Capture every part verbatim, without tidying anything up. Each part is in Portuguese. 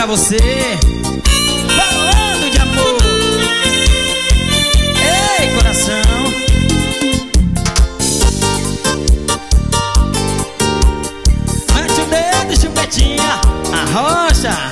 você, falando de amor. Ei, coração, mete o dedo, chupetinha, arrocha.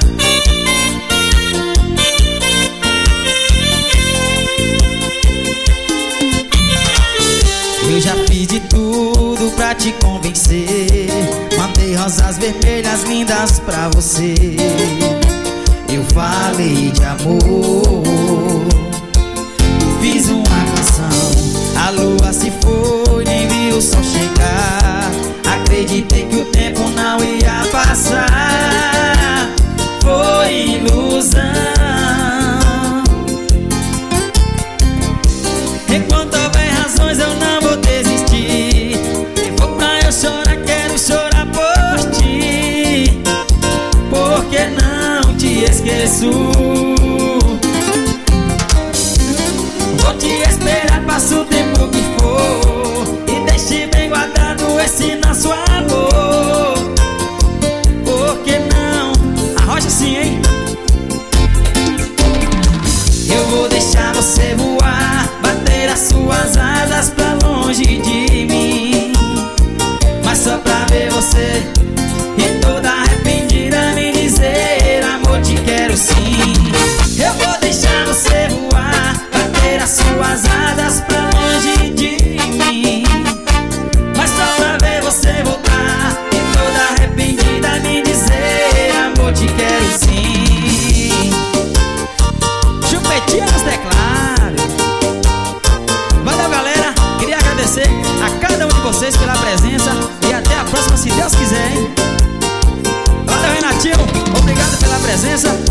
Eu já fiz de tudo pra te convencer. Mandei rosas vermelhas lindas pra você. Eu falei de amor, fiz uma canção. A lua se foi, nem vi o sol chegar. Acreditei que o tempo não ia passar. Foi ilusão. Enquanto houver razões eu não vou desistir. Se for pra eu chorar, quero chorar por ti. Porque não te esqueço. Vou te esperar, passa o tempo que for, e deixe bem guardado esse nosso amor. Porque não, arrocha assim, hein? Eu vou deixar você voar, bater as suas asas pra longe de mim, mas só pra ver você e toda arrependida me dizer: amor, te quero sim. Eu vou deixar você voar, bater as suas asas pra longe de mim, mas só pra ver você voltar e toda arrependida me dizer: amor, te quero sim. Chupetinha nos teclados. Valeu, galera, queria agradecer a cada um de vocês pela presença e até a próxima, se Deus quiser, hein? Valeu, Renatinho, obrigado pela presença.